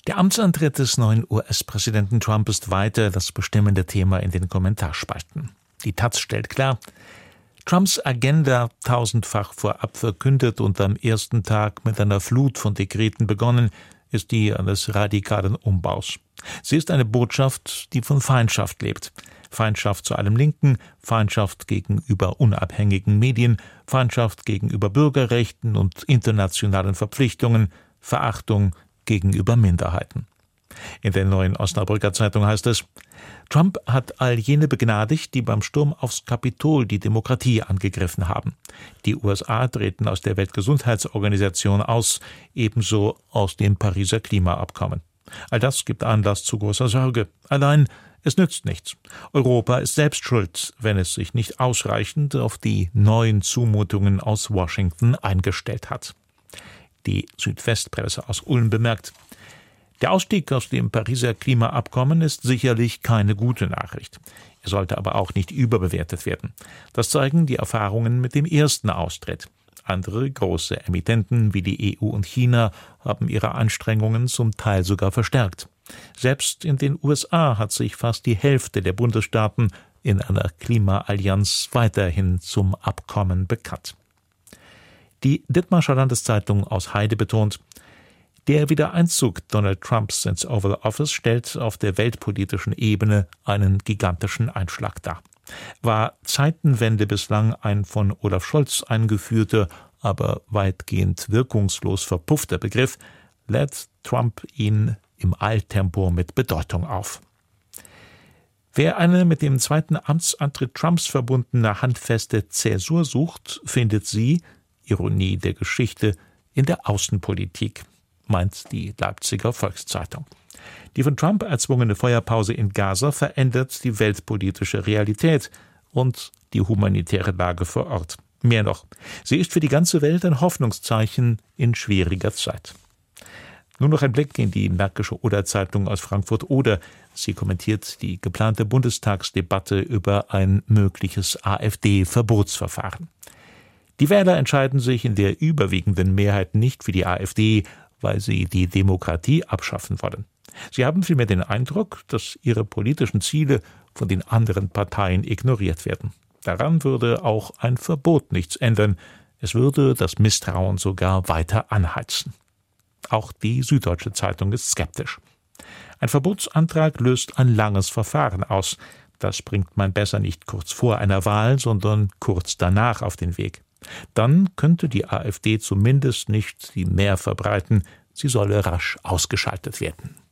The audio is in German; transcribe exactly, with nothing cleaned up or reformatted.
Der Amtsantritt des neuen U S-Präsidenten Trump ist weiter das bestimmende Thema in den Kommentarspalten. Die Taz stellt klar, Trumps Agenda, tausendfach vorab verkündet und am ersten Tag mit einer Flut von Dekreten begonnen, ist die eines radikalen Umbaus. Sie ist eine Botschaft, die von Feindschaft lebt. Feindschaft zu allem Linken, Feindschaft gegenüber unabhängigen Medien, Feindschaft gegenüber Bürgerrechten und internationalen Verpflichtungen, Verachtung gegenüber Minderheiten. In der neuen Osnabrücker Zeitung heißt es, Trump hat all jene begnadigt, die beim Sturm aufs Kapitol die Demokratie angegriffen haben. Die U S A treten aus der Weltgesundheitsorganisation aus, ebenso aus dem Pariser Klimaabkommen. All das gibt Anlass zu großer Sorge. Allein es nützt nichts. Europa ist selbst schuld, wenn es sich nicht ausreichend auf die neuen Zumutungen aus Washington eingestellt hat. Die Südwestpresse aus Ulm bemerkt, der Ausstieg aus dem Pariser Klimaabkommen ist sicherlich keine gute Nachricht. Er sollte aber auch nicht überbewertet werden. Das zeigen die Erfahrungen mit dem ersten Austritt. Andere große Emittenten wie die E U und China haben ihre Anstrengungen zum Teil sogar verstärkt. Selbst in den U S A hat sich fast die Hälfte der Bundesstaaten in einer Klimaallianz weiterhin zum Abkommen bekannt. Die Dithmarscher Landeszeitung aus Heide betont, der Wiedereinzug Donald Trumps ins Oval Office stellt auf der weltpolitischen Ebene einen gigantischen Einschlag dar. War Zeitenwende bislang ein von Olaf Scholz eingeführter, aber weitgehend wirkungslos verpuffter Begriff, lädt Trump ihn im Eiltempo mit Bedeutung auf. Wer eine mit dem zweiten Amtsantritt Trumps verbundene handfeste Zäsur sucht, findet sie, Ironie der Geschichte, in der Außenpolitik, meint die Leipziger Volkszeitung. Die von Trump erzwungene Feuerpause in Gaza verändert die weltpolitische Realität und die humanitäre Lage vor Ort. Mehr noch, sie ist für die ganze Welt ein Hoffnungszeichen in schwieriger Zeit. Nur noch ein Blick in die Märkische Oder-Zeitung aus Frankfurt-Oder. Sie kommentiert die geplante Bundestagsdebatte über ein mögliches AfD-Verbotsverfahren. Die Wähler entscheiden sich in der überwiegenden Mehrheit nicht für die AfD, weil sie die Demokratie abschaffen wollen. Sie haben vielmehr den Eindruck, dass ihre politischen Ziele von den anderen Parteien ignoriert werden. Daran würde auch ein Verbot nichts ändern. Es würde das Misstrauen sogar weiter anheizen. Auch die Süddeutsche Zeitung ist skeptisch. Ein Verbotsantrag löst ein langes Verfahren aus. Das bringt man besser nicht kurz vor einer Wahl, sondern kurz danach auf den Weg. Dann könnte die AfD zumindest nicht die Mehr verbreiten, sie solle rasch ausgeschaltet werden.